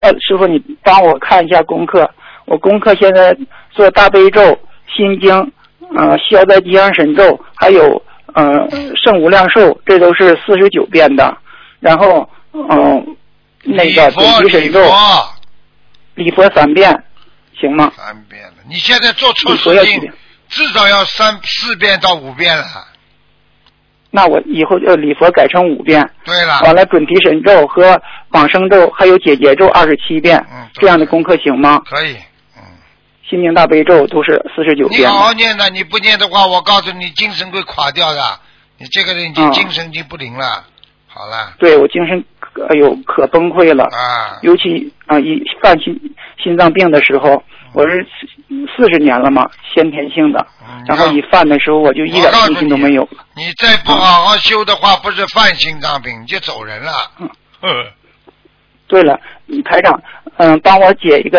师傅，你帮我看一下功课。我功课现在做大悲咒、心经、消灾吉祥神咒，还有圣无量寿，这都是49遍的。然后那个准提神咒，礼佛3遍，行吗 ？3遍了，你现在做错事情，至少要4遍到5遍了。 那我以后礼佛改成5遍。 对了。 完了，准提神咒和往生咒还有解结咒27遍，这样的功课行吗？ 可以。 心经大悲咒都是49遍。 你好好念的，你不念的话，我告诉你，精神会垮掉的。你这个人已经精神已经不灵了。好了。 对，我精神可崩溃了。尤其一犯心脏病的时候，我是40年了嘛，先天性的。然后一犯的时候，我就一点信心都没有了。 你再不好好修的话，不是犯心脏病，你就走人了。 对了，台长，帮我解一个